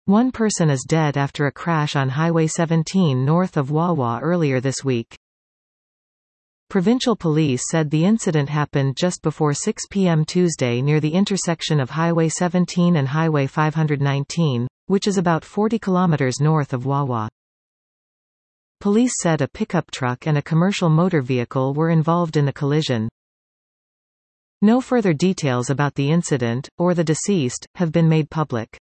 One person is dead after a crash on Highway 17 north of Wawa earlier this week. Provincial police said the incident happened just before 6 p.m. Tuesday near the intersection of Highway 17 and Highway 519, which is about 40 kilometers north of Wawa. Police said a pickup truck and a commercial motor vehicle were involved in the collision. No further details about the incident, or the deceased, have been made public.